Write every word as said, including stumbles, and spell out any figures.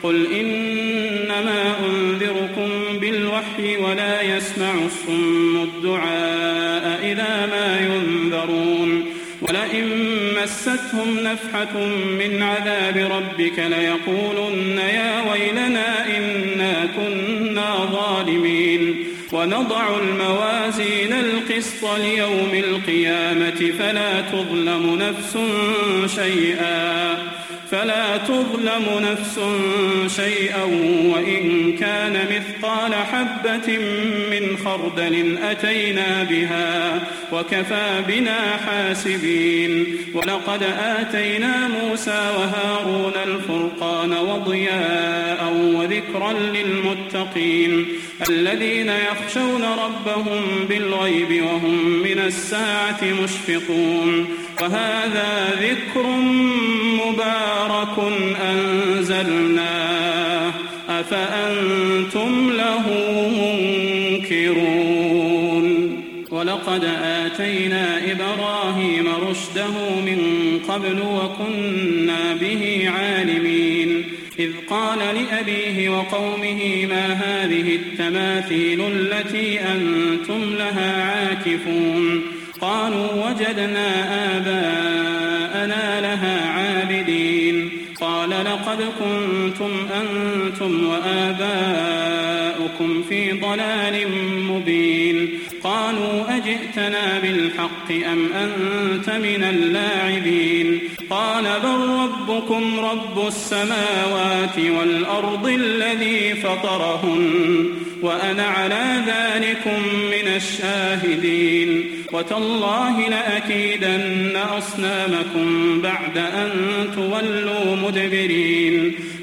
قل إنما أنذركم بالوحي ولا يسمع الصم الدعاء إذا ما ينذرون ولئن مستهم نفحة من عذاب ربك ليقولن يا ويلنا إنا كنا ظالمين ونضع الموازين القسط ليوم القيامة فلا تظلم نفس شيئا فلا تظلم نفس شيئا وإن كان مثقال حبة من خردل أتينا بها وكفى بنا حاسبين ولقد آتينا موسى وهارون الفرقان وضياء وذكرا للمتقين الذين يخشون ربهم بالغيب وهم من الساعة مشفقون وهذا ذكر مبارك أنزلناه أفأنتم له منكرون ولقد آتينا إبراهيم رشده من قبل وكنا به عالمين إذ قال لأبيه وقومه ما هذه التماثيل التي أنتم لها عاكفون قالوا وجدنا آباءنا لها عابدين قال لقد كنتم أنتم وآباؤكم في ضلال مبين قالوا أجئتنا بالحق أم أنت من اللاعبين قال بل ربكم رب السماوات والأرض الذي فطرهن وأنا على ذلكم من الشاهدين وتالله لأكيدن أصنامكم بعد أن تولوا مدبرين